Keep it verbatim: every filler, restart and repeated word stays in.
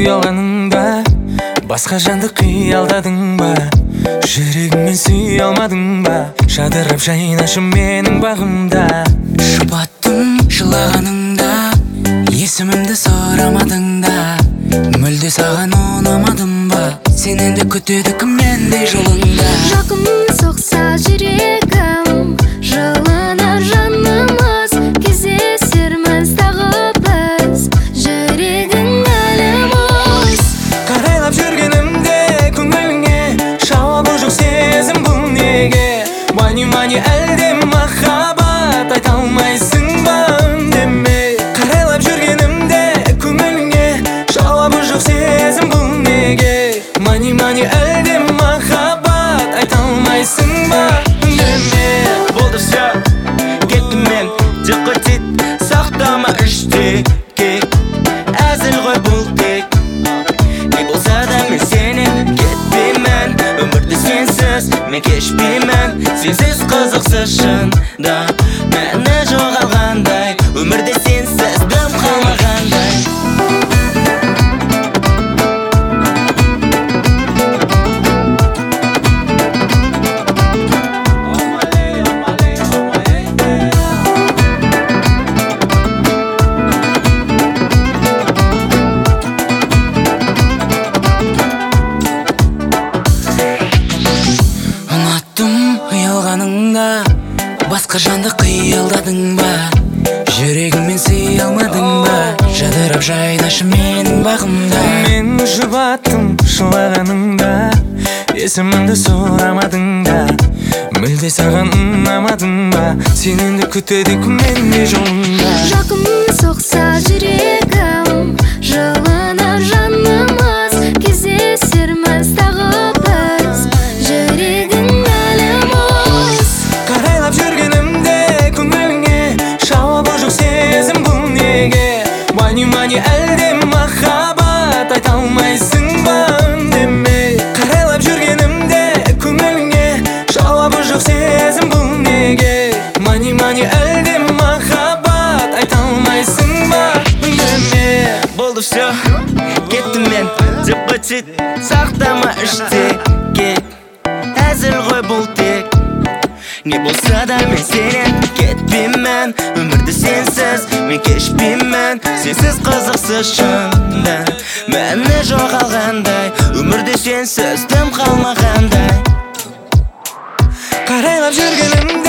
ұялғаныңда басқа жанды қиялдадың ба? Жүрегіңмен сүй алмадың ба? Жадырап жайнашы менің бағымда. Жұбаттым жылағаныңда, есімімді сұрамадың да. Мүлде саған ұнамадым ба? Сен енді күтеді кім мендей жолыңда. Жақын соқса жүрегім, жылынар жанымыз, кездесерміз тағы біз, жүрегің әлі мұз. Қарайлап жүргенімде көңіліңе жауабы жоқ сезім бұл неге? Мани-мани әлде махаббат айта алмайсың ба үндемей? Қарайлап жүргенімде көңіліңе жауабы жоқ сезім бұл неге? Мани-мани әлде махаббат айта алмайсың ба үндемей? Болды все, кеттім мен, декотит, сақтама іштегі. Әзіл ғой бұл тек, не болса да мен сенен кетпеймін. Өмірді сенсіз мен кешпеймін, сенсіз қызықсыз шында мәні жоғалғандай, өмірде сенсіз дым қалмағандай. Ұялғаныңда басқа жанды қиялдадың ба? Жүрегіңмен сүй алмадың ба? Жадырап жайнашы менің бағымда. Мен жұбаттым жылағаныңда, есімімді сұрамадың да. Мүлде саған ұнамадың ба? Сен енді күтеді кім мендей жолыңда. Жақын соқса жүрегім, жылынар жанымыз, кездесерміз тағы біз, жүрегің әлі мұз. Қарайлап жүргенімде көңіліңе жауабы жоқ сезім бұл неге? Мани-мани әлде махаббат айта алмайсың ба үндемей? Қарайлап жүргенімде көңіліңе жауабы жоқ сезім бұл неге? Мани-мани әлде махаббат айта алмайсың ба үндемей? Болды все, кеттім мен, декотит, сақтама іштегі. Әзіл ғой бұл тек, не болса да мен сенен кетпеймін. Өмірді сенсіз мен кешпеймін, сенсіз қызықсыз шында мәні жоғалғандай, өмірде сенсіз дым қалмағандай. Қарайлап жүргенім